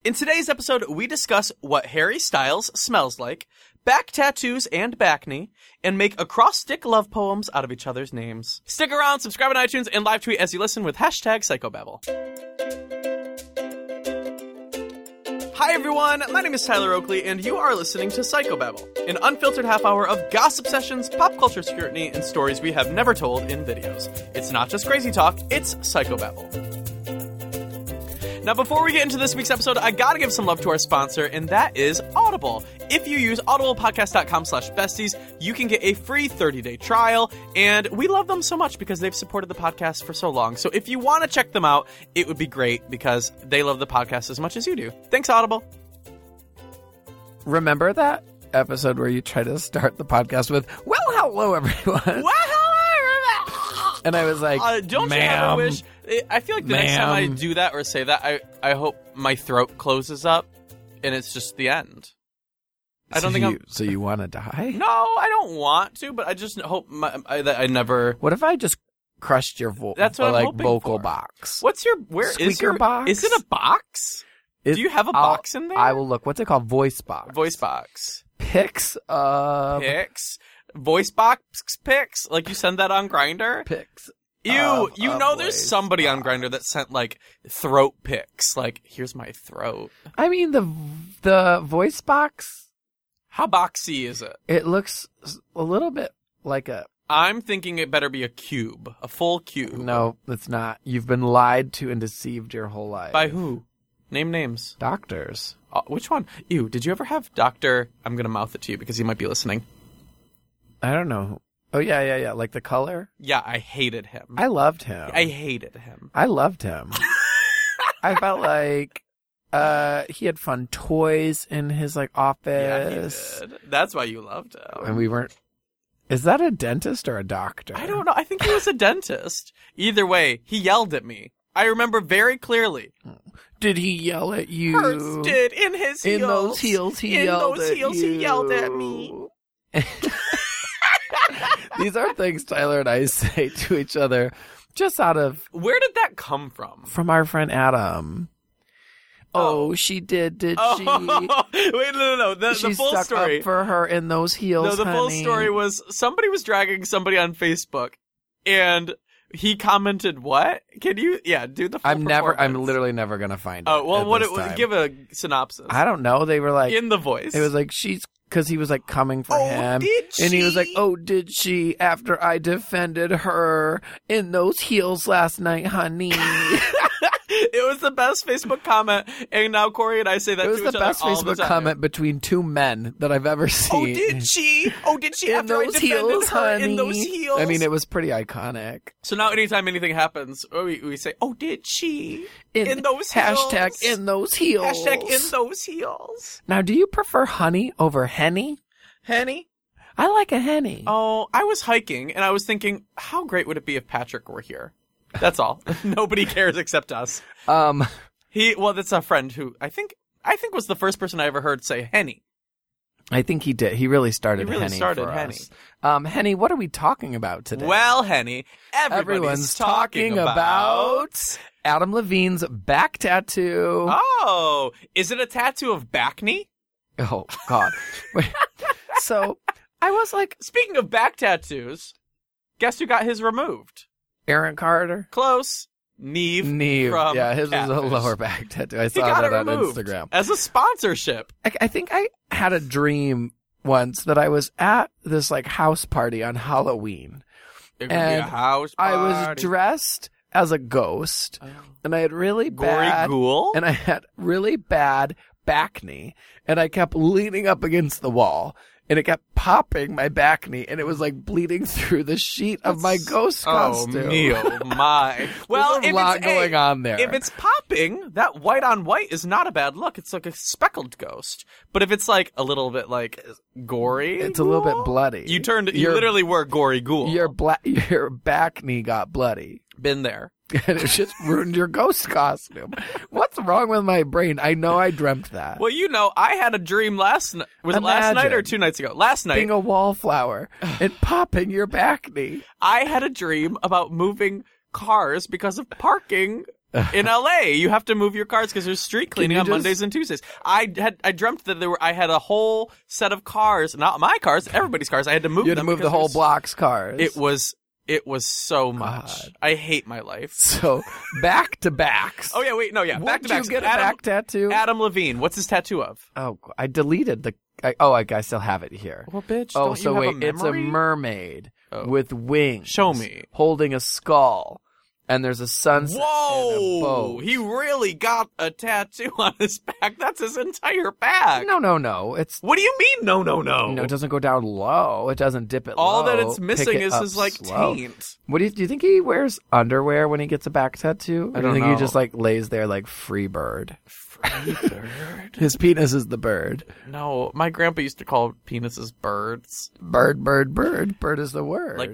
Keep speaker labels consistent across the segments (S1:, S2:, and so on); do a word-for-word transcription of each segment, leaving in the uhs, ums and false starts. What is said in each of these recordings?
S1: In today's episode, we discuss what Harry Styles smells like, back tattoos and backney, and make acrostic love poems out of each other's names. Stick around, subscribe on iTunes, and live tweet as you listen with hashtag Psychobabble. Hi everyone, my name is Tyler Oakley, and you are listening to Psychobabble, an unfiltered half hour of gossip sessions, pop culture scrutiny, and stories we have never told in videos. It's not just crazy talk, it's Psychobabble. Now, before we get into this week's episode, I gotta give some love to our sponsor, and that is Audible. If you use audiblepodcast.com slash besties, you can get a free thirty-day trial, and we love them so much because they've supported the podcast for so long. So if you want to check them out, it would be great because they love the podcast as much as you do. Thanks, Audible.
S2: Remember that episode where you try to start the podcast with, well, hello, everyone.
S1: Well, hello, everyone.
S2: And I was like,
S1: uh, don't
S2: ma'am,
S1: you ever wish... I feel like the
S2: ma'am.
S1: next time I do that or say that, I, I hope my throat closes up and it's just the end. I don't
S2: so
S1: think
S2: you,
S1: I'm...
S2: So you want to die?
S1: No, I don't want to, but I just hope my, I, that I never...
S2: What if I just crushed your vo-
S1: That's what I'm
S2: like
S1: hoping
S2: vocal
S1: for.
S2: box?
S1: What's your... Where is
S2: Squeaker
S1: your...
S2: box?
S1: Is it a box?
S2: It,
S1: Do you have a
S2: I'll-
S1: box in there?
S2: I will look. What's it called? Voice box.
S1: Voice box.
S2: Pics of...
S1: Pics? Voice box pics? Like you send that on Grindr?
S2: Pics.
S1: Ew,
S2: Of
S1: you
S2: a
S1: know there's
S2: voice
S1: somebody on
S2: box.
S1: Grindr that sent, like, throat pics. Like, here's my throat.
S2: I mean, the the voice box,
S1: How boxy is it?
S2: it looks a little bit like a...
S1: I'm thinking it better be a cube. A full cube.
S2: No, it's not. You've been lied to and deceived your whole life.
S1: By who? Name names.
S2: Doctors.
S1: Uh, which one? Ew, did you ever have Doctor... I'm gonna mouth it to you because he might be listening.
S2: I don't know. Oh, yeah, yeah, yeah. Like the color?
S1: Yeah, I hated him.
S2: I loved him.
S1: I hated him.
S2: I loved him. I felt like uh, he had fun toys in his like office.
S1: Yeah, he did. That's why you loved him.
S2: And we weren't... Is that a dentist or a doctor?
S1: I don't know. I think he was a dentist. Either way, he yelled at me. I remember very clearly.
S2: Did he yell at you?
S1: Hurts did in his heels.
S2: In those heels, he
S1: in
S2: yelled
S1: those
S2: at
S1: heels,
S2: you.
S1: he yelled at me.
S2: These are things Tyler and I say to each other just out of...
S1: Where did that come from?
S2: From our friend Adam. Oh, oh she did, did
S1: oh,
S2: she?
S1: Wait, no, no, no. The,
S2: she
S1: the full
S2: stuck
S1: story.
S2: up for her in those heels,
S1: No, the
S2: honey.
S1: full story was somebody was dragging somebody on Facebook, and he commented, "What? Can you? Yeah, do the full
S2: I'm never. I'm
S1: performance."
S2: literally never gonna find it.
S1: Oh well,
S2: at
S1: what
S2: this
S1: it was?
S2: time.
S1: Give a synopsis.
S2: I don't know. They were like
S1: in the voice.
S2: It was like she's because he was like coming for
S1: Oh,
S2: him,
S1: did
S2: and he was
S1: she?
S2: like, "Oh, did she?" After I defended her in those heels last night, honey.
S1: It was the best Facebook comment, and now Corey and I say that
S2: It was
S1: to
S2: the
S1: each other
S2: best
S1: all the
S2: Facebook
S1: time.
S2: comment between two men that I've ever seen.
S1: Oh, did she? Oh, did she?
S2: In
S1: After I
S2: those
S1: defended
S2: heels,
S1: her
S2: honey.
S1: in those heels.
S2: I mean, it was pretty iconic.
S1: So now, anytime anything happens, we, we say, "Oh, did she?"
S2: In,
S1: In those
S2: hashtag
S1: heels.
S2: in those heels.
S1: Hashtag in those heels.
S2: Now, do you prefer honey over henny?
S1: Henny.
S2: I like a henny.
S1: Oh, I was hiking and I was thinking, how great would it be if Patrick were here? That's all. Nobody cares except us.
S2: Um,
S1: He, well, that's a friend who I think, I think was the first person I ever heard say Henny.
S2: I think he did. He really started
S1: He really
S2: henny
S1: started
S2: for
S1: Henny.
S2: us. Um, Henny, what are we talking about today?
S1: Well, Henny, everybody's
S2: Everyone's
S1: talking,
S2: talking about Adam Levine's back tattoo.
S1: Oh, is it a tattoo of backney?
S2: Oh, God. Wait. So I was like,
S1: Speaking of back tattoos, guess who got his removed?
S2: Aaron Carter?
S1: Close. Neve.
S2: Neve.
S1: from
S2: Yeah, his was a
S1: Catfish.
S2: lower back tattoo. I
S1: He
S2: saw
S1: got
S2: that
S1: it
S2: on
S1: removed
S2: Instagram.
S1: as a sponsorship.
S2: I, I think I had a dream once that I was at this like house party on Halloween.
S1: It could be a
S2: And
S1: house
S2: I was
S1: party.
S2: dressed as a ghost,
S1: Oh.
S2: and I had really
S1: Gory
S2: bad,
S1: ghoul?
S2: and I had really bad back knee, and I kept leaning up against the wall, and it kept popping my back knee, and it was like bleeding through the sheet of my ghost
S1: Oh,
S2: costume.
S1: me, oh my. Well,
S2: There's a
S1: if
S2: lot
S1: it's,
S2: going
S1: hey,
S2: on there.
S1: If it's popping, that white on white is not a bad look. It's like a speckled ghost. But if it's like a little bit like gory,
S2: It's a little bit
S1: ghoul,
S2: bloody.
S1: You turned. You
S2: Your-
S1: literally were gory ghoul.
S2: Your bla- your back knee got bloody.
S1: Been there.
S2: And it just ruined your ghost costume. What's wrong with my brain? I know I dreamt that.
S1: Well, you know, I had a dream last night. Was it last night or
S2: Imagine.
S1: two nights ago? Last night.
S2: Being a wallflower and popping your back knee.
S1: I had a dream about moving cars because of parking In L A, you have to move your cars because there's street cleaning on
S2: just...
S1: Mondays and Tuesdays. I had I dreamt that there were I had a whole set of cars, not my cars, everybody's cars. I had to move
S2: You had
S1: them.
S2: to move the whole
S1: was,
S2: block's cars.
S1: It was it was so much.
S2: God.
S1: I hate my life.
S2: So back to backs.
S1: Oh yeah, wait, no, yeah,
S2: Would
S1: back to back.
S2: you get a
S1: Adam,
S2: back tattoo?
S1: Adam Levine. What's his tattoo of?
S2: Oh, I deleted the. I, oh, I, I still have it here.
S1: Well, bitch.
S2: Oh,
S1: don't
S2: so
S1: you have
S2: wait,
S1: a
S2: it's a
S1: memory?
S2: mermaid
S1: Oh.
S2: with wings.
S1: Show me.
S2: Holding a skull, and there's a sunset
S1: Whoa!
S2: and a boat.
S1: He really got a tattoo on his back. That's his entire back.
S2: No, no, no. It's
S1: What do you mean? No, no, no.
S2: no. It doesn't go down low. It doesn't dip it
S1: All
S2: low.
S1: that it's
S2: Pick
S1: missing
S2: it
S1: is
S2: up
S1: his like
S2: slow.
S1: taint.
S2: What do you do? You think he wears underwear when he gets a back tattoo? Or
S1: I
S2: do you
S1: don't
S2: think
S1: know.
S2: he just like lays there like free bird?
S1: Free bird.
S2: His penis is the bird.
S1: No, my grandpa used to call penises birds.
S2: Bird, bird, bird. Bird is the word.
S1: Like,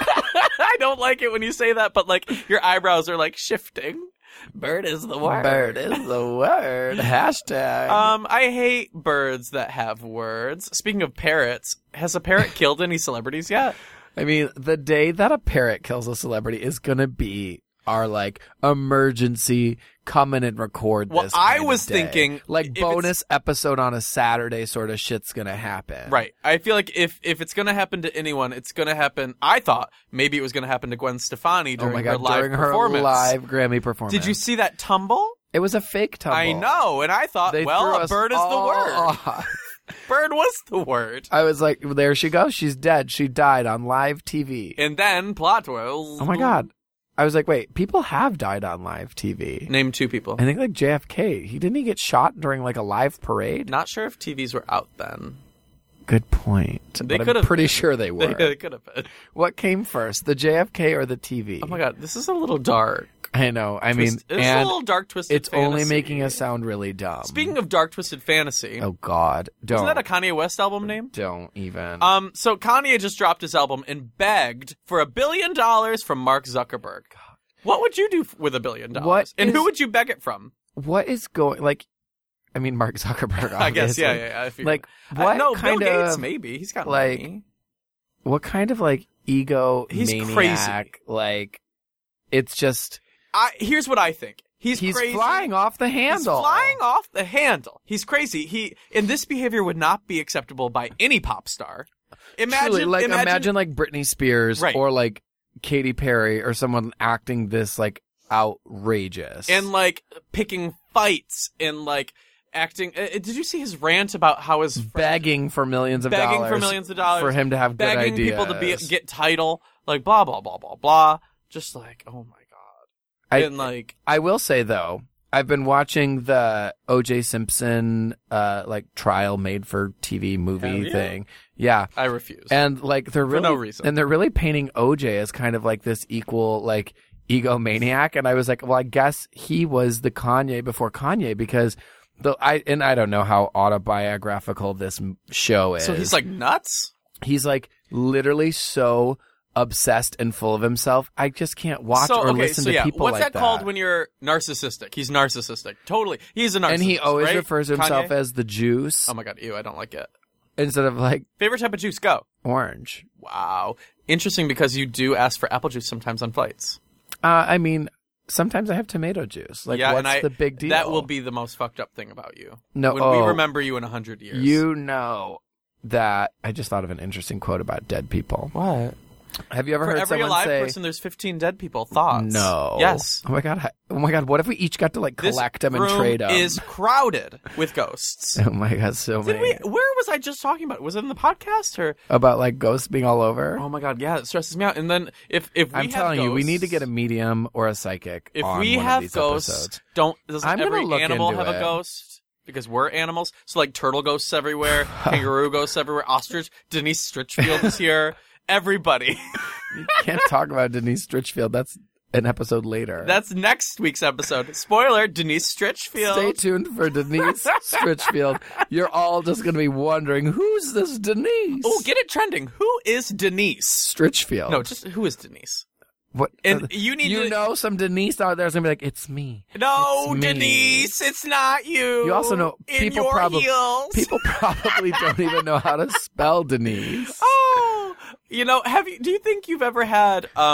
S1: I don't like it when you say that, but like your eyebrows are like shifting. Bird is the word.
S2: Bird is the word. Hashtag.
S1: Um, I hate birds that have words. Speaking of parrots, has a parrot killed any celebrities yet?
S2: I mean, the day that a parrot kills a celebrity is gonna be our like emergency come in and record
S1: Well,
S2: this.
S1: I
S2: kind
S1: was
S2: of day.
S1: thinking
S2: like
S1: if
S2: bonus episode on a Saturday sort of shit's gonna happen.
S1: Right. I feel like if if it's gonna happen to anyone, it's gonna happen. I thought maybe it was gonna happen to Gwen Stefani
S2: Oh
S1: during
S2: my
S1: her
S2: god!
S1: live
S2: During her
S1: performance.
S2: live Grammy performance,
S1: Did you see that tumble?
S2: It was a fake tumble.
S1: I know, and I thought,
S2: They
S1: well,
S2: threw
S1: a
S2: us
S1: bird is the
S2: all
S1: word.
S2: off.
S1: Bird was the word.
S2: I was like, there she goes. She's dead. She died on live T V.
S1: And then plot twist.
S2: Oh my god! I was like, wait, people have died on live T V.
S1: Name two people.
S2: I think like J F K. He didn't he get shot during like a live parade?
S1: Not sure if T Vs were out then.
S2: Good point.
S1: They
S2: but
S1: could
S2: I'm
S1: have
S2: pretty
S1: been.
S2: sure they were.
S1: They could have been.
S2: What came first, the J F K or the T V?
S1: Oh my god, this is a little dark.
S2: I know. I
S1: Twist-
S2: mean,
S1: it's
S2: and
S1: a little dark twisted.
S2: it's only
S1: fantasy.
S2: making us sound really dumb.
S1: Speaking of dark twisted fantasy,
S2: oh god, don't.
S1: isn't that a Kanye West album name?
S2: Don't even.
S1: Um, so Kanye just dropped his album and begged for a billion dollars from Mark Zuckerberg. What would you do with a billion dollars?
S2: What
S1: And
S2: is-
S1: who would you beg it from?
S2: what is going? Like, I mean, Mark Zuckerberg.
S1: I guess, yeah,
S2: obviously.
S1: yeah, yeah. I figured.
S2: Like,
S1: Uh,
S2: what
S1: no,
S2: kind
S1: Bill Gates,
S2: of
S1: maybe. He's got
S2: like,
S1: money.
S2: what kind of like ego
S1: He's
S2: maniac?
S1: crazy.
S2: Like, it's just
S1: I, here's what I think. He's,
S2: he's
S1: crazy.
S2: flying off the handle.
S1: He's flying off the handle. He's crazy. He and this behavior would not be acceptable by any pop star. Imagine,
S2: Truly, like
S1: imagine,
S2: imagine like Britney Spears
S1: Right.
S2: or like Katy Perry or someone acting this like outrageous
S1: and like picking fights and like acting. Uh, did you see his rant about how his friend,
S2: begging for millions of
S1: begging
S2: dollars
S1: for millions of dollars
S2: for him to have good
S1: begging
S2: ideas.
S1: people to be get title, like blah blah blah blah blah. Just like, oh my god.
S2: I,
S1: and like,
S2: I will say though, I've been watching the O J Simpson uh like trial made for T V movie
S1: Have you?
S2: thing. Yeah.
S1: I refuse.
S2: And like they're
S1: For
S2: really
S1: no reason.
S2: and they're really painting O J as kind of like this equal like egomaniac, and I was like, well, I guess he was the Kanye before Kanye because the I and I don't know how autobiographical this m- show is.
S1: so he's like nuts.
S2: he's like literally so obsessed and full of himself. I just can't watch
S1: so,
S2: or
S1: okay,
S2: listen
S1: so
S2: to
S1: yeah.
S2: people
S1: What's
S2: like
S1: that called when you're narcissistic? He's narcissistic. Totally. He's a narcissist.
S2: and he always
S1: right?
S2: refers to himself
S1: Kanye?
S2: as the juice
S1: Oh my god, ew, I don't like it.
S2: instead of like
S1: Favorite type of juice? Go.
S2: orange.
S1: Wow. Interesting because you do ask for apple juice sometimes on flights.
S2: Uh, I mean, sometimes I have tomato juice. Like,
S1: yeah,
S2: what's
S1: and I,
S2: the big deal?
S1: That will be the most fucked up thing about you.
S2: No,
S1: when
S2: oh,
S1: we remember you in a hundred years.
S2: You know that I just thought of an interesting quote about dead people.
S1: What?
S2: Have you ever
S1: For
S2: heard
S1: every
S2: someone
S1: alive
S2: say,
S1: person, there's fifteen dead people. Thoughts?
S2: No.
S1: Yes.
S2: Oh my god. I- Oh my god. What if we each got to like
S1: This
S2: collect them and
S1: room
S2: trade them?
S1: is crowded with ghosts.
S2: Oh my god. So
S1: Did
S2: many
S1: we? Where was I just talking about? Was it in the podcast or?
S2: about like ghosts being all over.
S1: Oh my god, yeah, it stresses me out. And then if if we
S2: I'm
S1: have
S2: telling you, we need to
S1: ghosts-
S2: get a medium or a psychic.
S1: If
S2: on
S1: we
S2: one
S1: have
S2: of these
S1: ghosts,
S2: episodes.
S1: don't doesn't
S2: I'm gonna
S1: every
S2: look
S1: animal
S2: into
S1: have
S2: it.
S1: a ghost? Because we're animals. So like turtle ghosts everywhere, kangaroo ghosts everywhere, ostrich. Denise Stritchfield is here. Everybody.
S2: You can't talk about Denise Stritchfield. That's an episode later.
S1: That's next week's episode. Spoiler: Denise Stritchfield.
S2: Stay tuned for Denise Stritchfield. You're all just going to be wondering, who's this Denise?
S1: Oh, get it trending. Who is Denise?
S2: Stritchfield.
S1: No, just who is Denise?
S2: What?
S1: And
S2: uh,
S1: you need
S2: you
S1: to
S2: know some Denise out there is going to be like, it's me.
S1: No,
S2: It's me.
S1: Denise, it's not you.
S2: You also know
S1: in
S2: people
S1: your
S2: probably
S1: heels.
S2: people probably don't even know how to spell Denise.
S1: Oh, you know, have you? Do you think you've ever had um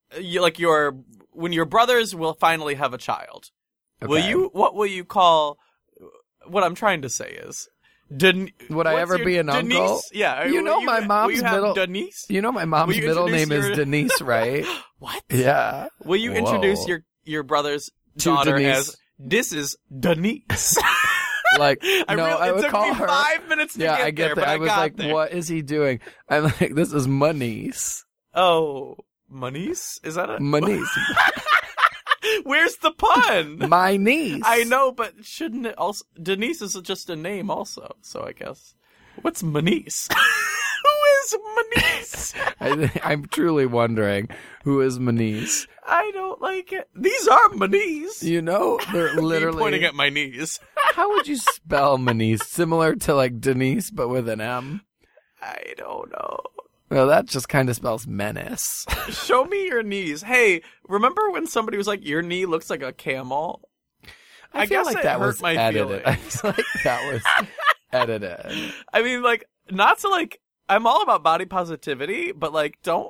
S1: you, like your when your brothers will finally have a child.
S2: Okay.
S1: Will you? What will you call? What I'm trying to say is, Den-
S2: would I ever
S1: your,
S2: be an
S1: Denise?
S2: uncle?
S1: Yeah,
S2: You
S1: will
S2: know
S1: you,
S2: my
S1: will
S2: mom's
S1: you have
S2: middle-
S1: Denise.
S2: You know my mom's
S1: Will you
S2: middle
S1: introduce
S2: name
S1: your-
S2: is Denise, right?
S1: What?
S2: Yeah.
S1: Will you
S2: Whoa.
S1: introduce your your brother's
S2: To
S1: daughter
S2: Denise.
S1: as this is Denise?
S2: Like,
S1: I
S2: no,
S1: really,
S2: I
S1: it
S2: would
S1: took
S2: call
S1: me
S2: her.
S1: five minutes to
S2: Yeah,
S1: get
S2: I get
S1: there,
S2: that.
S1: but
S2: I
S1: I
S2: was
S1: got
S2: like,
S1: there.
S2: what is he doing? I'm like, this is my niece.
S1: Oh, Manice? Is that a
S2: My niece.
S1: Where's the pun?
S2: My niece.
S1: I know, but shouldn't it also? Denise is just a name, also. So I guess what's Manice? Who is Manice?
S2: I, I'm truly wondering who is my niece.
S1: I don't like it. These are my knees.
S2: You know, they're
S1: Me
S2: literally
S1: pointing at my knees.
S2: How would you spell my niece? Similar to like Denise, but with an M.
S1: I don't know.
S2: Well, that just kind of spells menace.
S1: Show me your knees. Hey, remember when somebody was like, "Your knee looks like a camel"?
S2: I,
S1: I
S2: feel
S1: guess
S2: like
S1: it
S2: that
S1: hurt
S2: was
S1: my
S2: edited. I
S1: feelings.
S2: feel like that was edited.
S1: I mean, like, not to like. I'm all about body positivity, but like, don't.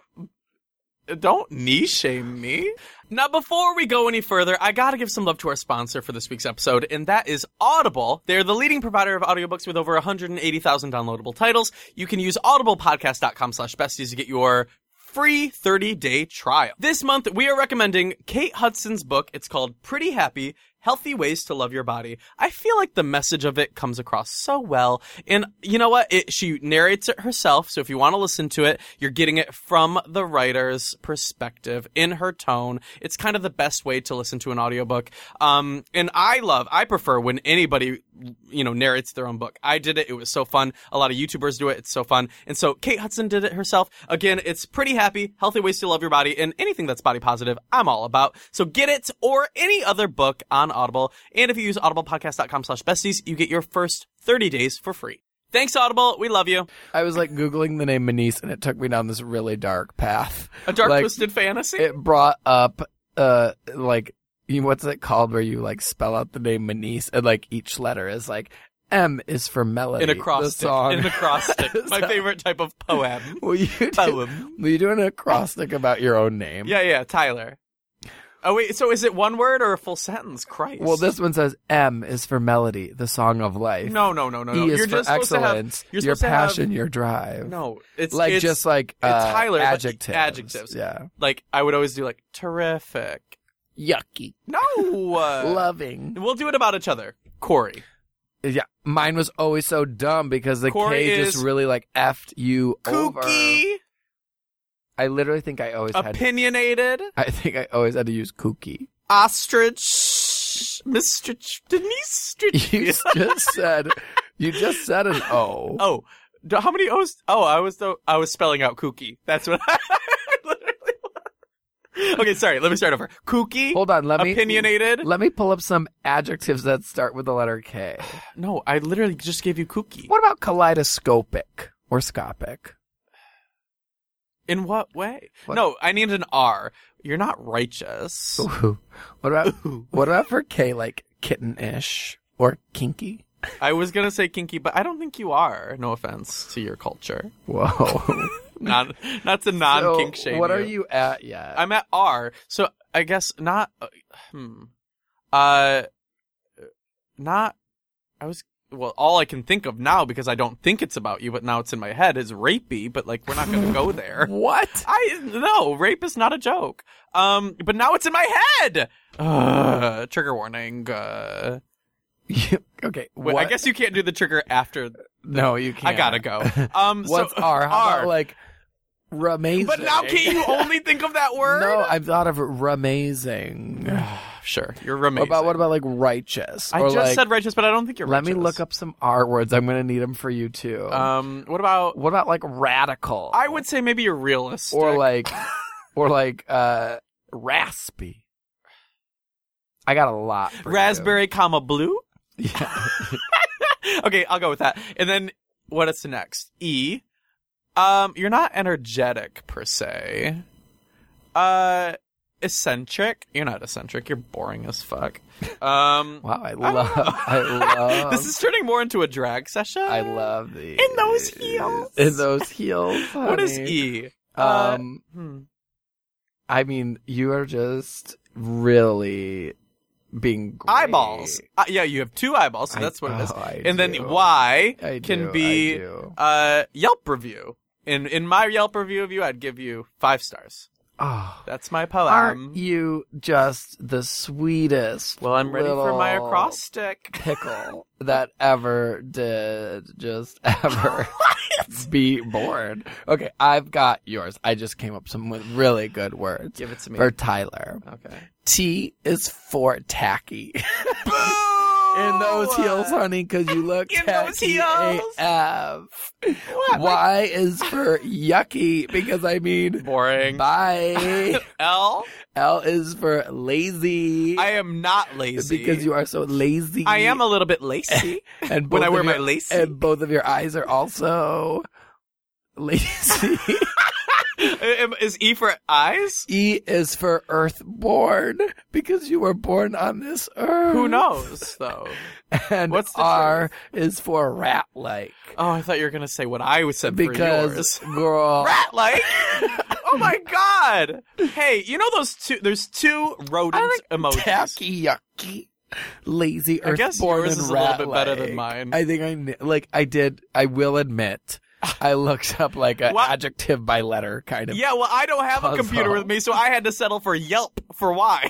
S1: Don't knee shame me. Now, before we go any further, I gotta give some love to our sponsor for this week's episode, and that is Audible. They're the leading provider of audiobooks with over one hundred eighty thousand downloadable titles. You can use audiblepodcast.com slash besties to get your free thirty-day trial. This month, we are recommending Kate Hudson's book. It's called Pretty Happy, Healthy Ways to Love Your Body. I feel like the message of it comes across so well. And you know what? It, she narrates it herself. So if you want to listen to it, you're getting it from the writer's perspective in her tone. It's kind of the best way to listen to an audiobook. Um, and I love, I prefer when anybody, you know, narrates their own book. I did it. It was so fun. A lot of YouTubers do it. It's so fun. And so Kate Hudson did it herself. Again, it's Pretty Happy, Healthy Ways to Love Your Body, and anything that's body positive, I'm all about. So get it or any other book on Audible. And if you use audiblepodcast.com slash besties, you get your first thirty days for free. Thanks, Audible. We love you.
S2: I was like Googling the name Manice, and it took me down this really dark path.
S1: A dark,
S2: Like,
S1: twisted fantasy?
S2: It brought up, uh, like, you, what's it called where you, like, spell out the name Manice, and, like, each letter is, like, M is for melody.
S1: An acrostic.
S2: The song.
S1: An acrostic. My
S2: So-
S1: favorite type of poem.
S2: Will you do,
S1: Poem.
S2: will you do an acrostic about your own name?
S1: Yeah, yeah, Tyler. Oh, wait, so is it one word or a full sentence? Christ.
S2: Well, this one says M is for melody, the song of life.
S1: No, no, no, no, no.
S2: E is
S1: You're
S2: for
S1: just supposed to have...
S2: excellence,
S1: You're
S2: your
S1: supposed to have-
S2: passion, your drive.
S1: No, it's...
S2: like
S1: it's,
S2: just like uh,
S1: it's Tyler, but
S2: adjectives.
S1: adjectives.
S2: Yeah.
S1: Like, I would always do, like, terrific.
S2: Yucky.
S1: No! Uh,
S2: Loving.
S1: We'll do it about each other. Corey.
S2: Yeah. Mine was always so dumb because the
S1: Corey
S2: K
S1: is
S2: just really like effed you over.
S1: Kooky.
S2: I literally think I always had.
S1: Opinionated.
S2: I think I always had to use kooky.
S1: Ostrich. Mister Ch- Denise.
S2: You just said. You just said an O.
S1: Oh, do- how many O's? Oh, I was the I was spelling out kooky. That's what I literally was. Okay, sorry. Let me start over. Kooky.
S2: Hold on. Let me.
S1: Opinionated.
S2: Let me pull up some adjectives that start with the letter K.
S1: No, I literally just gave you kooky.
S2: What about kaleidoscopic or scopic?
S1: In what way?
S2: What?
S1: No, I need an R. You're not righteous.
S2: Ooh. What about what about for K like kitten-ish or kinky?
S1: I was gonna say kinky, but I don't think you are. No offense to your culture.
S2: Whoa.
S1: Not not to non-kink
S2: So,
S1: shame.
S2: what are you at yet?
S1: I'm at R, so I guess not. Uh, hmm. Uh, not. I was. Well, all I can think of now, because I don't think it's about you, but now it's in my head, is rapey. But like, we're not going to go there.
S2: What?
S1: I no, rape is not a joke. Um, but now it's in my head. Uh, trigger warning. Uh,
S2: Okay.
S1: wait,
S2: what?
S1: I guess you can't do the trigger after.
S2: No, you can't.
S1: I gotta go. Um,
S2: What's
S1: so,
S2: R? How
S1: R.
S2: about like ramazing?
S1: But now can't you only think of that word?
S2: No, I've thought of ramazing.
S1: Sure, you're amazing.
S2: What about what about like righteous?
S1: I
S2: or
S1: just
S2: like,
S1: said righteous, but I don't think you're
S2: let
S1: righteous.
S2: me look up some R words. I'm gonna need them for you too.
S1: Um, what about?
S2: what about like radical?
S1: I would say maybe you're realistic.
S2: or like, or like uh, raspy. I got a lot. For you.
S1: raspberry, comma blue.
S2: Yeah.
S1: Okay, I'll go with that. And then what is the next? E. Um, you're not energetic per se. Uh, eccentric. You're not eccentric. You're boring as fuck. Um,
S2: Wow, I
S1: don't
S2: love.
S1: know.
S2: I love.
S1: this is turning more into a drag session.
S2: I love these.
S1: In those heels.
S2: In those heels.
S1: What is
S2: honey.
S1: E?
S2: Um,
S1: uh, hmm.
S2: I mean, you are just really being great.
S1: Eyeballs. Uh, yeah, you have two eyeballs, so
S2: I-
S1: that's what it is.
S2: oh, I
S1: and
S2: do.
S1: then Y
S2: I
S1: can
S2: do,
S1: be
S2: I do.
S1: uh, Yelp review. In in my Yelp review of you, I'd give you five stars.
S2: Oh,
S1: That's my poem.
S2: aren't you just the sweetest?
S1: Well, I'm ready for my
S2: little
S1: acrostic.
S2: pickle that ever did just ever be born. Okay, I've got yours. I just came up some with really good words
S1: Give it to me.
S2: for Tyler.
S1: Okay.
S2: T is for tacky.
S1: Boo!
S2: In those heels, honey, because you look
S1: In those
S2: tacky
S1: heels.
S2: A F.
S1: What?
S2: Y is for yucky, because I mean,
S1: Boring.
S2: bye.
S1: L.
S2: L is for lazy.
S1: I am not lazy.
S2: Because you are so lazy.
S1: I am a little bit lacy.
S2: and
S1: when
S2: both
S1: I wear
S2: of
S1: my
S2: your-
S1: lacy.
S2: And both of your eyes are also lazy.
S1: Is E for eyes?
S2: E is for earthborn, because you were born on this earth.
S1: Who knows, though?
S2: And
S1: What's the
S2: R is for rat-like.
S1: Oh, I thought you were going to say what I said
S2: Because,
S1: for yours.
S2: girl.
S1: Rat-like? Oh, my God. Hey, you know those two, there's two rodent
S2: I like
S1: emojis.
S2: tacky, yucky, lazy,
S1: I guess
S2: earthborn,
S1: yours
S2: and
S1: is a little bit
S2: rat-like.
S1: better than mine.
S2: I think I, kn- like, I did, I will admit, I looked up, like, an
S1: What?
S2: adjective by letter kind of.
S1: Yeah, well, I don't have a
S2: puzzle.
S1: computer with me, so I had to settle for Yelp for Y.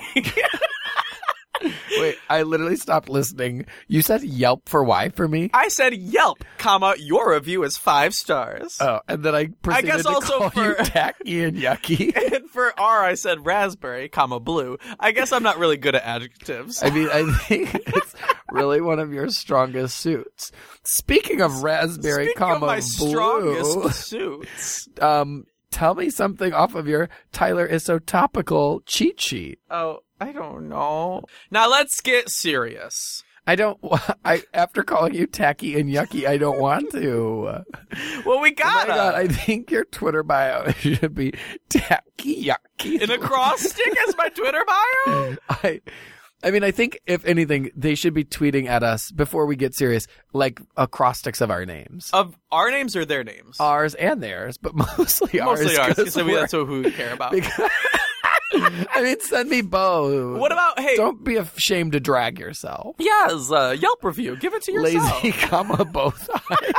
S2: Wait, I literally stopped listening. You said Yelp for Y for me?
S1: I said Yelp, comma, your review is five stars.
S2: Oh, and then I proceeded
S1: guess
S2: to
S1: also
S2: call you
S1: for-
S2: tacky and yucky.
S1: And for R, I said raspberry, comma, blue. I guess I'm not really good at adjectives.
S2: I mean, I think it's really one of your strongest suits. Speaking of raspberry,
S1: Speaking
S2: comma,
S1: of my
S2: blue,
S1: strongest suits.
S2: um, tell me something off of your Tyler is so topical cheat sheet.
S1: Oh, I don't know. Now let's get serious.
S2: I don't. wa- I after calling you tacky and yucky, I don't want to.
S1: Well, we
S2: Oh my
S1: gotta.
S2: God, I think your Twitter bio should be tacky yucky.
S1: An acrostic as my Twitter bio?
S2: I, I mean, I think if anything, they should be tweeting at us before we get serious, like acrostics of our names,
S1: Of our names or their names?
S2: ours and theirs, but mostly ours.
S1: Mostly ours,
S2: 'cause
S1: because I mean,
S2: we're-
S1: that's what we care about.
S2: because- I mean, send me both.
S1: What about, hey,
S2: Don't be ashamed to drag yourself.
S1: yes, uh, Yelp review. Give it to yourself.
S2: Lazy, comma both eyes.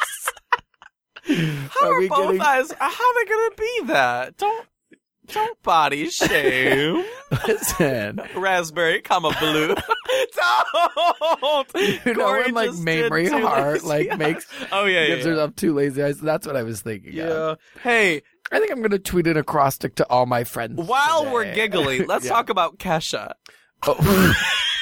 S1: How are,
S2: we
S1: both
S2: getting-
S1: eyes? How are they going to be that? Don't, don't body shame.
S2: Listen,
S1: Raspberry, comma, blue. Don't.
S2: you know
S1: Corey
S2: when like
S1: just did
S2: Mamrie
S1: two
S2: Hart
S1: lazy
S2: like
S1: eyes.
S2: makes
S1: Oh, yeah,
S2: gives
S1: yeah.
S2: herself two lazy eyes. That's what I was thinking.
S1: Yeah.
S2: Of.
S1: Hey,
S2: I think I'm gonna tweet an acrostic to all my friends.
S1: while
S2: today.
S1: we're giggling, let's
S2: Yeah.
S1: talk about Kesha.
S2: Oh.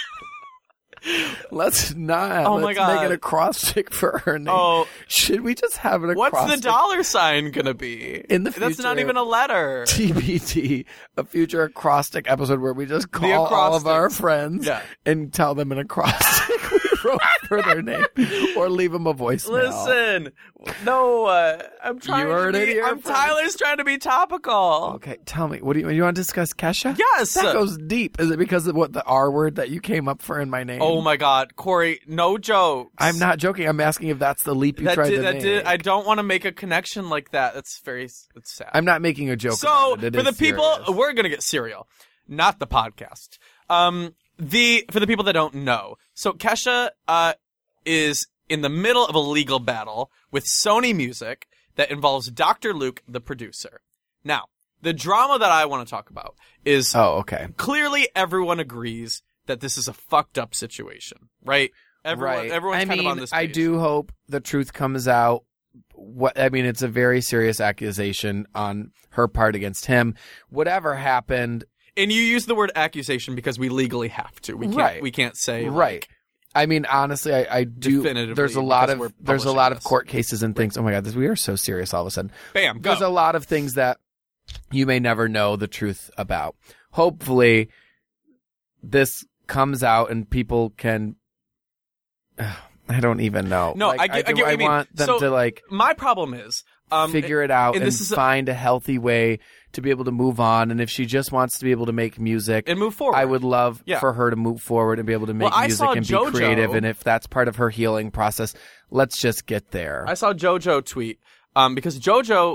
S2: Let's not.
S1: Oh my
S2: Let's
S1: God.
S2: make an acrostic for her name.
S1: Oh,
S2: Should we just have an
S1: what's
S2: acrostic?
S1: the dollar sign gonna be?
S2: In the
S1: That's not
S2: future.
S1: even a letter.
S2: T B T, a future acrostic episode where we just call all of our
S1: acrostics.
S2: friends
S1: Yeah.
S2: and tell them an acrostic we wrote for their name, or leave them a voicemail.
S1: Listen, no, uh, I'm trying
S2: You heard
S1: to
S2: it
S1: be,
S2: here
S1: I'm
S2: first.
S1: Tyler's trying to be topical.
S2: Okay, tell me. What do you you want to discuss, Kesha?
S1: Yes.
S2: That goes deep. Is it because of what the R word that you came up for in my name?
S1: Oh my God, Corey, no jokes.
S2: I'm not joking. I'm asking if that's the leap you
S1: That
S2: tried
S1: did,
S2: to
S1: that
S2: make.
S1: did. I don't want to make a connection like that. That's very. That's sad.
S2: I'm not making a joke.
S1: So
S2: about it. It
S1: for the
S2: is
S1: people,
S2: serious.
S1: we're gonna get cereal, not the podcast. Um, the for the people that don't know, so Kesha uh is in the middle of a legal battle with Sony Music that involves Doctor Luke, the producer. Now, the drama that I want to talk about is
S2: Oh, okay.
S1: clearly everyone agrees that this is a fucked up situation, right? Everyone,
S2: right.
S1: Everyone's
S2: I
S1: kind
S2: mean,
S1: of on this
S2: I
S1: page.
S2: do hope the truth comes out. What I mean, it's a very serious accusation on her part against him. Whatever happened,
S1: And you use the word accusation because we legally have to. We can't.
S2: Right.
S1: We can't say
S2: right?
S1: like,
S2: I mean, honestly, I, I do.
S1: Definitively,
S2: There's a lot
S1: because
S2: of
S1: we're
S2: there's a
S1: publishing
S2: lot of
S1: this.
S2: court cases and things. Oh my God, this, we are so serious all of a sudden.
S1: bam, go.
S2: There's a lot of things that you may never know the truth about. Hopefully, this comes out and people can. I don't even know.
S1: No,
S2: Like,
S1: I get- I
S2: do-
S1: get what you mean.
S2: want them
S1: So,
S2: to like
S1: My problem is um,
S2: figure it out
S1: and
S2: and,
S1: this is a-
S2: find a healthy way to be able to move on. And if she just wants to be able to make music,
S1: and move forward.
S2: I would love
S1: Yeah.
S2: for her to move forward and be able to make
S1: Well, I
S2: music
S1: saw
S2: and be
S1: JoJo-
S2: creative. And if that's part of her healing process, let's just get there.
S1: I saw JoJo tweet um, because JoJo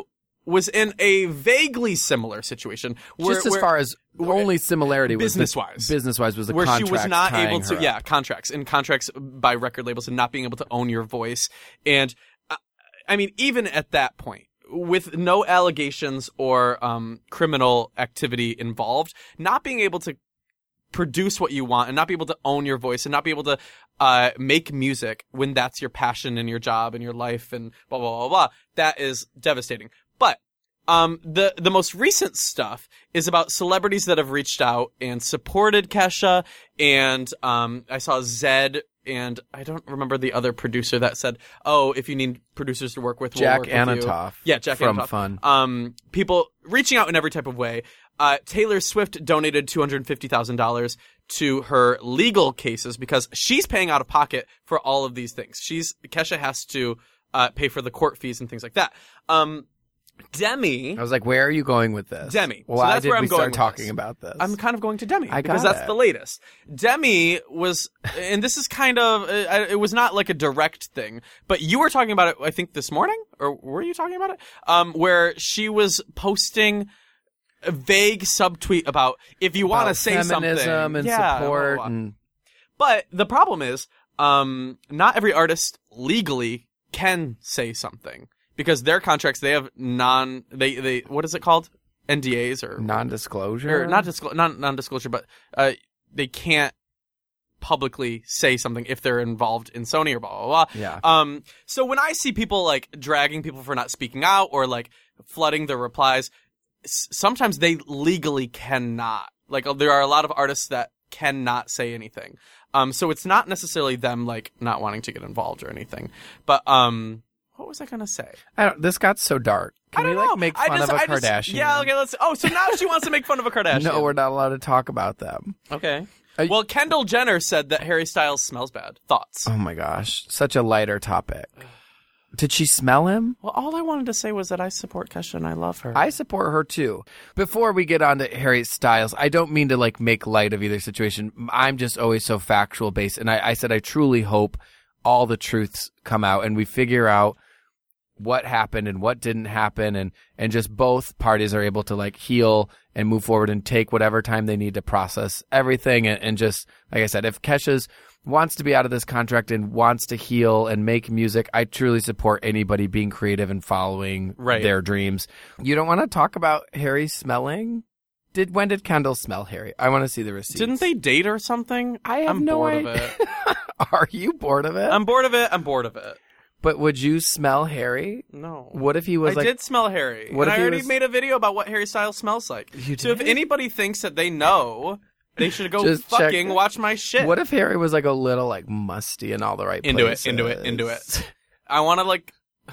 S1: was in a vaguely similar situation. Where,
S2: Just as
S1: where,
S2: far as only similarity was
S1: business-wise.
S2: Business-wise was the
S1: where
S2: contracts
S1: she was not
S2: tying
S1: able to,
S2: her
S1: yeah,
S2: up.
S1: contracts and contracts by record labels and not being able to own your voice. And uh, I mean, even at that point, with no allegations or um, criminal activity involved, not being able to produce what you want and not be able to own your voice and not be able to uh, make music when that's your passion and your job and your life and blah, blah, blah, blah, that is devastating. But um, the the most recent stuff is about celebrities that have reached out and supported Kesha, and um, I saw Zed, and I don't remember the other producer that said, "Oh, if you need producers to work with, we'll
S2: Jack
S1: work
S2: Anatoff.
S1: with you." Yeah, Jack
S2: from
S1: Anatoff.
S2: Fun.
S1: Um, people reaching out in every type of way. Uh, Taylor Swift donated two hundred fifty thousand dollars to her legal cases because she's paying out of pocket for all of these things. She's Kesha has to uh, pay for the court fees and things like that. Um, Demi.
S2: I was like, where are you going with this?
S1: Demi.
S2: Well,
S1: So
S2: why
S1: that's
S2: did
S1: where I'm
S2: we
S1: going
S2: start
S1: with
S2: talking
S1: this.
S2: about this?
S1: I'm kind of going to Demi
S2: I
S1: because
S2: got
S1: that's
S2: it.
S1: the latest. Demi was, and this is kind of, uh, it was not like a direct thing, but you were talking about it, I think, this morning, or were you talking about it? Um, where she was posting a vague subtweet about if you want to
S2: About
S1: say
S2: feminism
S1: something,
S2: and
S1: yeah,
S2: support
S1: blah, blah, blah.
S2: and
S1: But the problem is, um, not every artist legally can say something because their contracts, they have non, they, they, what is it called? N D As or
S2: non-disclosure.
S1: or not disclo- non non-disclosure, but uh, they can't publicly say something if they're involved in Sony or blah blah blah.
S2: Yeah.
S1: Um. So when I see people like dragging people for not speaking out or like flooding their replies, s- sometimes they legally cannot. Like there are a lot of artists that cannot say anything. Um. So it's not necessarily them like not wanting to get involved or anything, but um. What was I gonna say?
S2: I don't, this got so dark. Can
S1: I
S2: we
S1: don't
S2: like
S1: know.
S2: make
S1: I
S2: fun
S1: just,
S2: of a
S1: I just-
S2: Kardashian?
S1: Yeah. Okay. Let's. Oh, so now she wants to make fun of a Kardashian.
S2: No, we're not allowed to talk about them.
S1: Okay.
S2: Uh,
S1: Well, Kendall Jenner said that Harry Styles smells bad. Thoughts?
S2: Oh my gosh, such a lighter topic. Did she smell him?
S1: Well, all I wanted to say was that I support Kesha and I love her.
S2: I support her too. Before we get on to Harry Styles, I don't mean to like make light of either situation. I'm just always so factual based. And I, I said I truly hope all the truths come out and we figure out what happened and what didn't happen, and, and just both parties are able to like heal and move forward and take whatever time they need to process everything. And, and just, like I said, if Kesha's wants to be out of this contract and wants to heal and make music, I truly support anybody being creative and following
S1: Right.
S2: their dreams. You don't want to talk about Harry smelling? Did when did Kendall smell Harry? I want to see the receipts.
S1: Didn't they date or something?
S2: I have
S1: I'm
S2: no
S1: bored
S2: idea.
S1: of it.
S2: Are you bored of it?
S1: I'm bored of it. I'm bored of it.
S2: But would you smell Harry?
S1: No.
S2: What if he was
S1: I
S2: like?
S1: did smell Harry.
S2: What
S1: and
S2: if
S1: I
S2: he
S1: already
S2: was-
S1: made a video about what Harry Styles smells like.
S2: You
S1: So if
S2: did?
S1: anybody thinks that they know, they should go
S2: Just check
S1: fucking
S2: it.
S1: watch my shit.
S2: What if Harry was like a little like musty in all the right
S1: into
S2: places?
S1: it, into it, into it. I want to like.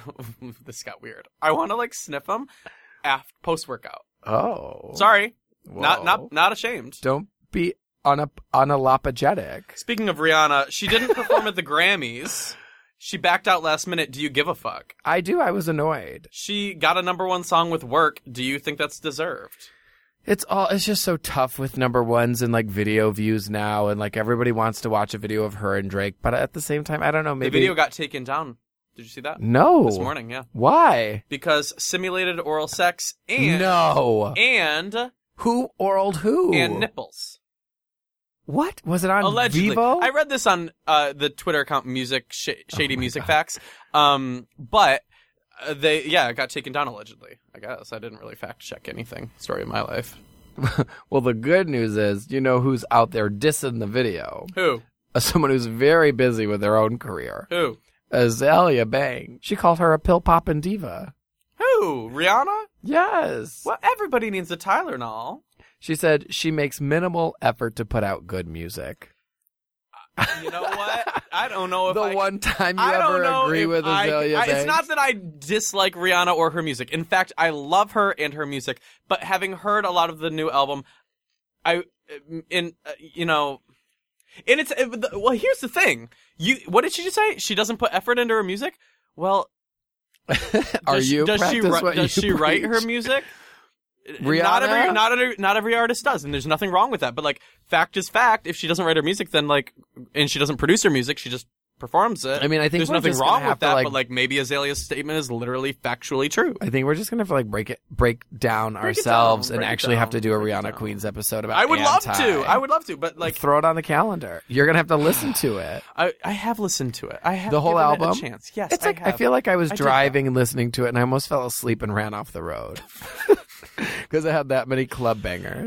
S1: This got weird. I want to like sniff them after post workout.
S2: Oh,
S1: Sorry,
S2: Whoa.
S1: not not not ashamed.
S2: Don't be un unapologetic.
S1: Speaking of Rihanna, she didn't perform at the Grammys. She backed out last minute. Do you give a fuck?
S2: I do. I was annoyed.
S1: She got a number one song with Work. Do you think that's deserved?
S2: It's all. It's just so tough with number ones and like video views now, and like everybody wants to watch a video of her and Drake, but at the same time, I don't know. Maybe
S1: The video got taken down. Did you see that?
S2: no
S1: This morning, yeah.
S2: Why?
S1: Because simulated oral sex and
S2: no.
S1: and
S2: Who oraled who?
S1: and nipples.
S2: What was it on
S1: Allegedly.
S2: Vivo?
S1: I read this on uh, the Twitter account Music Sh- Shady
S2: Oh my
S1: Music
S2: God.
S1: Facts. Um, but uh, they yeah, it got taken down allegedly. I guess I didn't really fact check anything. Story of my life.
S2: Well, the good news is, you know who's out there dissing the video?
S1: Who?
S2: Uh, Someone who's very busy with their own career.
S1: Who?
S2: Azalea Bang. She called her a pill poppin' diva.
S1: Who? Rihanna?
S2: Yes.
S1: Well, everybody needs a Tylenol.
S2: She said she makes minimal effort to put out good music.
S1: You know what? I don't know if
S2: the
S1: I...
S2: one time you
S1: I don't
S2: ever
S1: know
S2: agree
S1: if
S2: with
S1: I-
S2: Azalea
S1: I,
S2: Banks.
S1: It's not that I dislike Rihanna or her music. In fact, I love her and her music. But having heard a lot of the new album, I, in uh, you know, and it's uh, the- well. Here's the thing. You, what did she just say? She doesn't put effort into her music. Well,
S2: Are
S1: does,
S2: you
S1: does she
S2: practice
S1: wri-
S2: what
S1: does
S2: you
S1: she write her
S2: preach?
S1: music?
S2: Rihanna?
S1: Not every not every not every artist does, and there's nothing wrong with that. But like, fact is fact. If she doesn't write her music, then like, and she doesn't produce her music, she just performs it.
S2: I mean, I think
S1: there's
S2: we're
S1: nothing
S2: just
S1: wrong
S2: gonna have
S1: with
S2: to,
S1: that,
S2: like-
S1: but like maybe Azalea's statement is literally factually true.
S2: I think we're just gonna have to like break it, break down
S1: Break it
S2: ourselves,
S1: down,
S2: and
S1: break it
S2: actually have to
S1: down,
S2: do a
S1: break it
S2: Rihanna
S1: down.
S2: Queens episode about.
S1: I would love
S2: anti.
S1: to. I would love to, but like,
S2: throw it on the calendar. You're gonna have to listen to it.
S1: I, I have listened to it. I have
S2: The whole
S1: given it
S2: album?
S1: a chance. Yes,
S2: It's like I,
S1: have.
S2: feel like I was
S1: I did
S2: driving and listening to it, and I almost fell asleep and ran off the road because it had that many club bangers.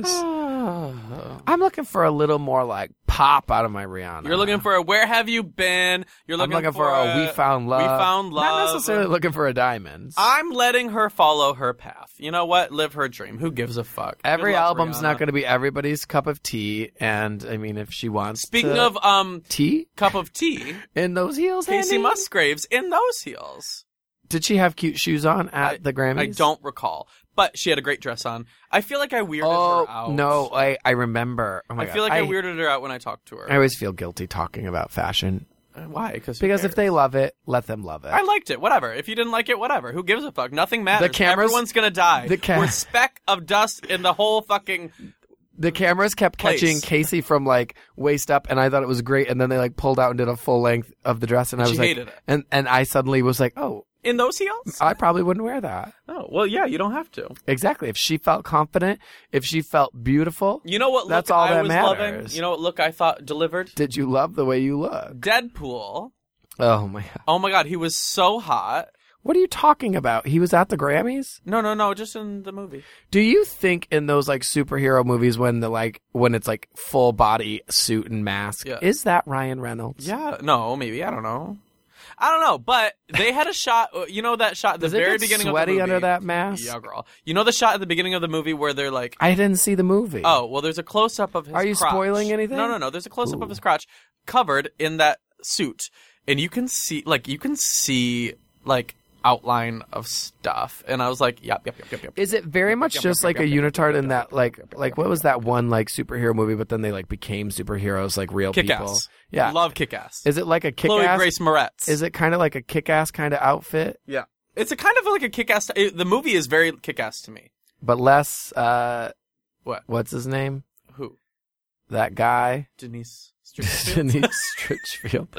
S2: I'm looking for a little more like pop out of my Rihanna.
S1: You're looking for a "Where have you been?" You're
S2: I'm
S1: looking,
S2: looking for, a "We Found Love."
S1: We found love.
S2: Not necessarily looking for a diamonds.
S1: I'm letting her follow her path. You know what? Live her dream. Who gives a fuck?
S2: Every
S1: Good luck,
S2: album's
S1: Rihanna.
S2: not going to be everybody's cup of tea, and I mean, if she wants.
S1: Speaking
S2: to-
S1: of um
S2: tea
S1: cup of tea,
S2: in those heels,
S1: Casey
S2: Andy?
S1: Musgraves in those heels.
S2: Did she have cute shoes on at
S1: I-
S2: the Grammys?
S1: I don't recall, but she had a great dress on. I feel like I weirded
S2: Oh
S1: her out.
S2: no, I I remember. Oh my
S1: I
S2: God.
S1: feel like I, weirded her out when I talked to her.
S2: I always feel guilty talking about fashion
S1: Why? Because
S2: because if they love it, let them love it.
S1: I liked it. Whatever. If you didn't like it, whatever. Who gives a fuck? Nothing matters.
S2: cameras-
S1: Everyone's gonna die.
S2: the ca-
S1: We're a speck of dust in the whole fucking.
S2: The cameras kept
S1: Place.
S2: catching Casey from like waist up, and I thought it was great. And then they like pulled out and did a full length of the dress, and I
S1: She
S2: was like,
S1: hated it.
S2: and and I suddenly was like, oh,
S1: In those heels?
S2: I probably wouldn't wear that.
S1: Oh well, yeah. You don't have to.
S2: Exactly. If she felt confident, if she felt beautiful,
S1: You know what? Look
S2: That's all
S1: I
S2: that
S1: was
S2: matters.
S1: loving. You know what? Look, I thought delivered.
S2: did you love the way you look?
S1: Deadpool.
S2: Oh my God.
S1: Oh my god, he was so hot.
S2: What are you talking about? He was at the Grammys?
S1: No, no, no, just in the movie.
S2: Do you think in those like superhero movies when the like when it's like full body suit and mask,
S1: Yeah.
S2: is that Ryan Reynolds?
S1: Yeah, no, maybe I don't know. I don't know, but they had a shot. You know that shot at the
S2: Does it
S1: very
S2: get
S1: beginning
S2: sweaty
S1: of the movie.
S2: under that mask?
S1: Yeah, girl. You know the shot at the beginning of the movie where they're like,
S2: I didn't see the movie.
S1: oh, well, there's a close up of his.
S2: Are you
S1: crotch.
S2: spoiling anything?
S1: No, no, no. There's a close up
S2: Ooh.
S1: of his crotch covered in that suit, and you can see, like, you can see, like, outline of stuff. And I was like, yep, yep, yep, yep, yep.
S2: Is it very much
S1: Yep,
S2: just
S1: yep,
S2: like
S1: yep,
S2: a
S1: yep, yep,
S2: unitard
S1: yep,
S2: in
S1: yep,
S2: that
S1: yep,
S2: like
S1: yep, yep,
S2: like
S1: yep,
S2: what
S1: yep,
S2: was
S1: yep,
S2: that one like superhero movie but then they like became superheroes like real
S1: Kick-Ass.
S2: people? Yeah.
S1: Love Kick-Ass.
S2: Is it like a
S1: Chloe
S2: kick-ass?
S1: Grace Moretz.
S2: Is it kind of like a kick-ass kind of outfit
S1: Yeah. It's a kind of like a Kick-Ass. It, the movie is very Kick-Ass to me.
S2: but less uh
S1: What?
S2: what's his name?
S1: Who?
S2: That guy?
S1: Denise Strickland.
S2: Denise Stritchfield.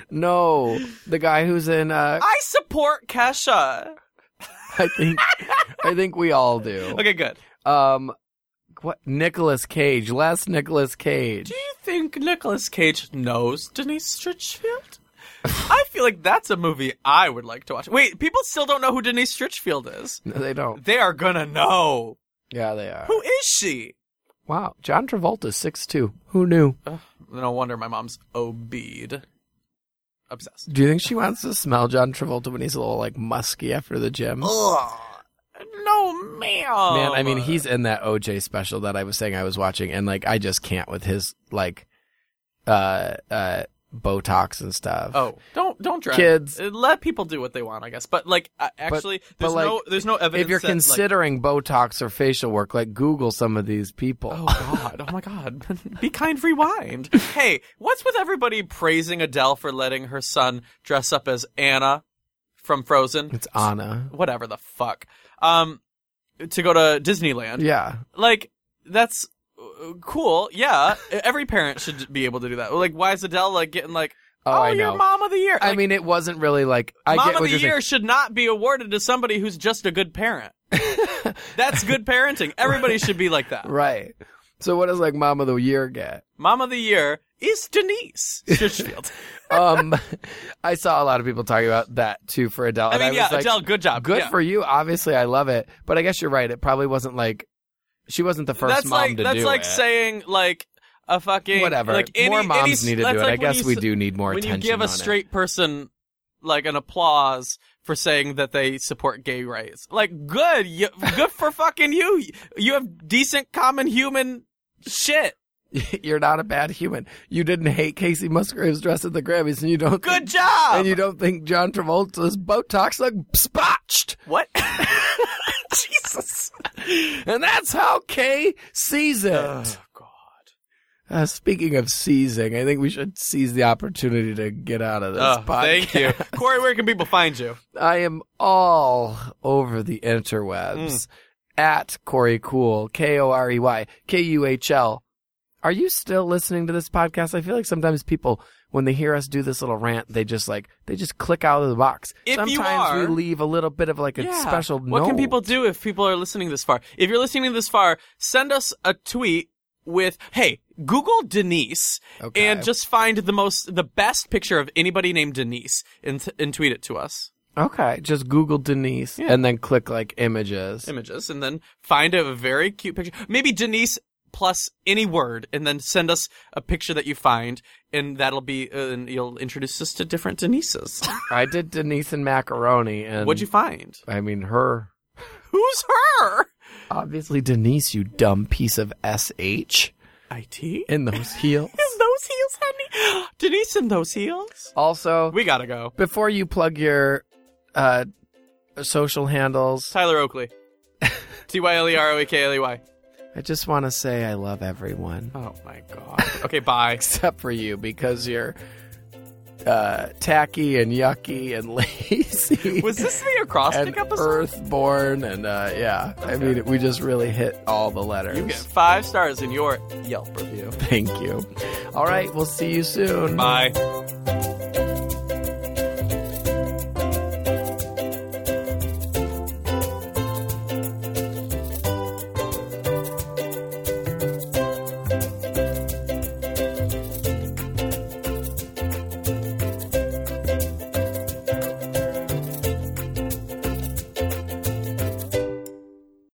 S2: No, the guy who's in uh
S1: I support Kesha.
S2: I think I think we all do.
S1: Okay, good.
S2: Um what Nicolas Cage, less Nicolas Cage.
S1: Do you think Nicolas Cage knows Denise Stritchfield? I feel like that's a movie I would like to watch. Wait, people still don't know who Denise Stritchfield is.
S2: No, they don't.
S1: They are gonna know.
S2: Yeah, they are.
S1: Who is she?
S2: Wow, John Travolta's six two. Who knew?
S1: Ugh, no wonder my mom's obede. Obsessed.
S2: Do you think she wants to smell John Travolta when he's a little like musky after the gym?
S1: Ugh. No, ma'am.
S2: Man, I mean, he's in that O J special that I was saying I was watching, and like I just can't with his like uh uh Botox and stuff.
S1: Oh, don't don't drag
S2: Kids.
S1: Uh, Let people do what they want, I guess. But like, uh, actually,
S2: but,
S1: there's
S2: like,
S1: no there's no evidence.
S2: if you're
S1: that, like-
S2: considering Botox or facial work, like Google some of these people.
S1: Oh God! Oh my God! Be kind, rewind. Hey, what's with everybody praising Adele for letting her son dress up as Anna from Frozen?
S2: It's Anna.
S1: Whatever the fuck. Um, to go to Disneyland.
S2: Yeah.
S1: Like that's uh, cool. Yeah, every parent should be able to do that. Like, why is Adele like getting like?
S2: Oh,
S1: Oh,
S2: I
S1: you're
S2: know.
S1: mom of the year.
S2: I
S1: Like,
S2: mean, it wasn't really like I
S1: mom
S2: get
S1: of
S2: what
S1: the
S2: you're
S1: year
S2: saying.
S1: should not be awarded to somebody who's just a good parent. That's good parenting. Everybody should be like that.
S2: Right. So what does like Mom of the Year get?
S1: Mom of the year is Denise Stritchfield.
S2: um, I saw a lot of people talking about that too for Adele.
S1: I
S2: and
S1: mean,
S2: was
S1: yeah,
S2: like,
S1: Adele, good job.
S2: Good
S1: Yeah.
S2: for you. Obviously, I love it. But I guess you're right. It probably wasn't like she wasn't the first
S1: that's
S2: mom
S1: like
S2: to
S1: that's
S2: do
S1: like
S2: it.
S1: saying like a fucking
S2: Whatever.
S1: Like any,
S2: more moms
S1: any,
S2: need to
S1: that's
S2: do it.
S1: like
S2: I
S1: when
S2: guess
S1: you
S2: we
S1: s-
S2: do need more
S1: when
S2: attention.
S1: you give a
S2: on it.
S1: straight person like an applause for saying that they support gay rights. Like, good, you, good for fucking you. You have decent common human shit.
S2: You're not a bad human. You didn't hate Casey Musgraves dressed at the Grammys, and you don't.
S1: Good
S2: think,
S1: job.
S2: And you don't think John Travolta's Botox looked spotched.
S1: What? Jesus.
S2: And that's how Kay sees it.
S1: Oh, God.
S2: Uh, speaking of seizing, I think we should seize the opportunity to get out of this
S1: Oh,
S2: podcast.
S1: thank you. Corey, where can people find you?
S2: I am all over the interwebs
S1: Mm.
S2: at Corey Cool, K O R E Y, K U H L. Are you still listening to this podcast? I feel like sometimes people, when they hear us do this little rant, they just like they just click out of the box.
S1: If
S2: sometimes
S1: you are,
S2: we leave a little bit of like a
S1: yeah.
S2: special
S1: What
S2: note.
S1: can people do if people are listening this far? If you're listening this far, send us a tweet with, hey, Google Denise
S2: Okay.
S1: and just find the most, the best picture of anybody named Denise and, and tweet it to us.
S2: Okay, just Google Denise
S1: Yeah.
S2: and then click like images.
S1: Images, and then find a very cute picture. Maybe Denise plus any word, and then send us a picture that you find, and that'll be, uh, and you'll introduce us to different Denises.
S2: I did Denise and macaroni, and
S1: What'd you find?
S2: I mean, her.
S1: Who's her?
S2: Obviously, Denise, you dumb piece of S H.
S1: I T?
S2: In those heels.
S1: In those heels, honey? Denise in those heels?
S2: Also,
S1: We gotta go.
S2: before you plug your uh, social handles,
S1: Tyler Oakley. T Y L E R O E K L E Y.
S2: I just want to say I love everyone.
S1: Oh, my God. Okay, bye.
S2: Except for you, because you're uh, tacky and yucky and lazy.
S1: Was this the acrostic
S2: and
S1: episode?
S2: earthborn, and uh, yeah. I mean, we just really hit all the letters.
S1: You get five stars in your Yelp review.
S2: Thank you. All right, we'll see you soon.
S1: Bye.